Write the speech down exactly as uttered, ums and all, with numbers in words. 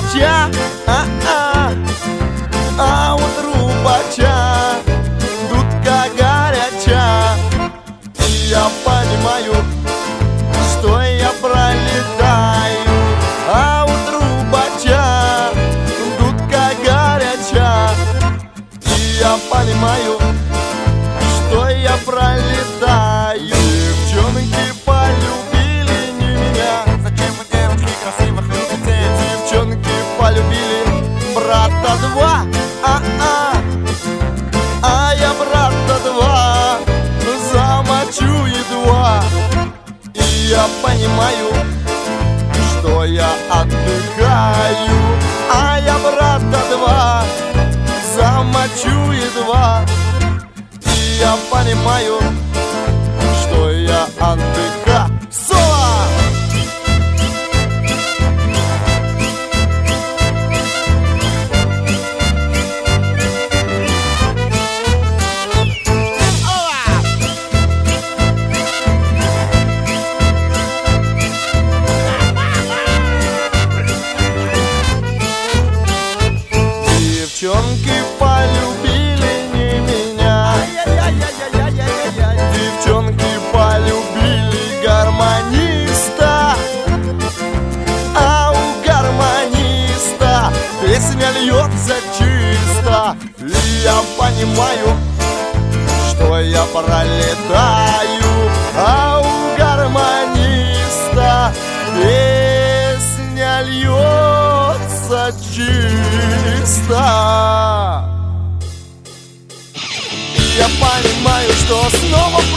трубача, а-а, а у трубача дудка горяча. И я понимаю, что я пролетаю, а у трубача дудка горяча. И я понимаю, что я пролетаю. Девчонки полюбили не меня. Зачем вы, девочки, красивых любите? Девчонки полюбили брата два, а-а, а я брата два замочу едва. И я понимаю, что я отдыхаю, а я брата два замочу едва. И я понимаю, что я отдыхаю. Соло! Девчонки полюбили не меня. Девчонки полюбили гармониста, а у гармониста песня льется чисто. И я понимаю, что я пролетаю, а у гармониста песня льется чисто. Я понимаю, что снова